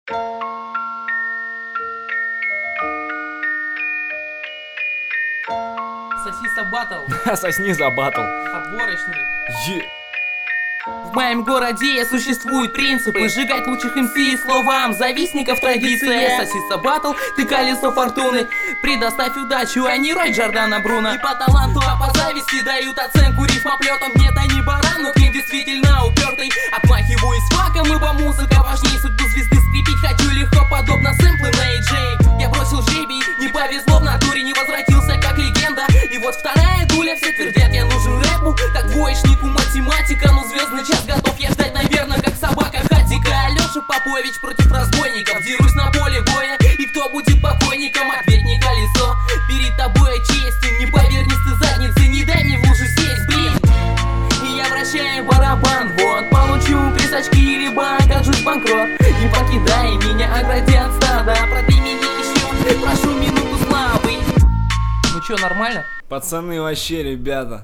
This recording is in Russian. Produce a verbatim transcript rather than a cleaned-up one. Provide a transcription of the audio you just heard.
Сосиса батл. Сосни за батл. Отборочный. Е- В моем городе существуют принципы сжигать лучших эм си словам завистников традиции. Сосиса батл, ты колесо фортуны. Предоставь удачу, а не рой Джордана Бруно. Не по таланту, а по зависти дают оценку рифмоплетом. Нет, они баран, но к ним действительно упертый. Отмахиваюсь факом, ибо музыка важнее судьбу звезды. Скрипить хочу легко, подобно сэмплы на эй джей. Я бросил жребий, не повезло в натуре, не возвратился как легенда. И вот вторая дуля, все твердят, я нужен рэпу, как двоечнику математика. Но звездный час готов я ждать, наверное, как собака хатика. Алеша Попович против разбойников, дерусь на поле боя. И кто будет покойником, ответь не колесо. Перед тобой честен, не повернись ты задницы, не дай мне в лужу сесть, блин. И я вращаю барабан, вот получу присачки или бан, кажусь банкрот. Не покидай меня, огради от стада, продлей меня еще, прошу минуту славы. Ну чё, нормально? Пацаны, вообще, ребята.